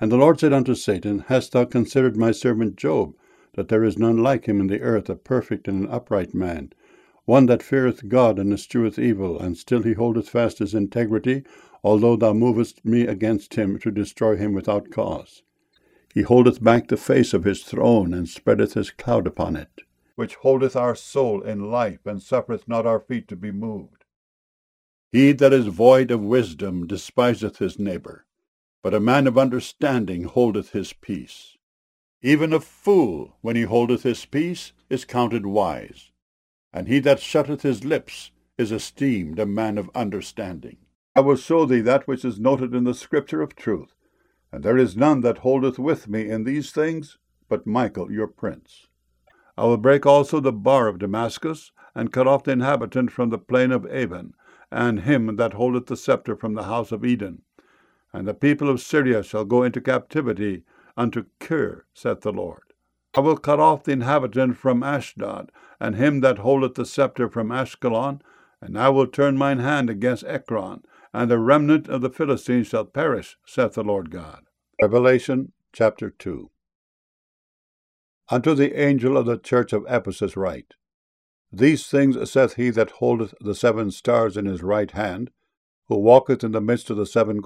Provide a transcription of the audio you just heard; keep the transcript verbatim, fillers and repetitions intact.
And the Lord said unto Satan, Hast thou considered my servant Job, that there is none like him in the earth, a perfect and an upright man, one that feareth God and escheweth evil, and still he holdeth fast his integrity, although thou movest me against him to destroy him without cause. He holdeth back the face of his throne, and spreadeth his cloud upon it, which holdeth our soul in life, and suffereth not our feet to be moved. He that is void of wisdom despiseth his neighbor, but a man of understanding holdeth his peace. Even a fool, when he holdeth his peace, is counted wise, and he that shutteth his lips is esteemed a man of understanding. I will show thee that which is noted in the scripture of truth, and there is none that holdeth with me in these things but Michael your prince. I will break also the bar of Damascus, and cut off the inhabitant from the plain of Avon, and him that holdeth the scepter from the house of Eden. And the people of Syria shall go into captivity unto Kir, saith the Lord. I will cut off the inhabitant from Ashdod, and him that holdeth the scepter from Ashkelon, and I will turn mine hand against Ekron, and the remnant of the Philistines shall perish, saith the Lord God. Revelation chapter two. Unto the angel of the church of Ephesus write, These things saith he that holdeth the seven stars in his right hand, who walketh in the midst of the seven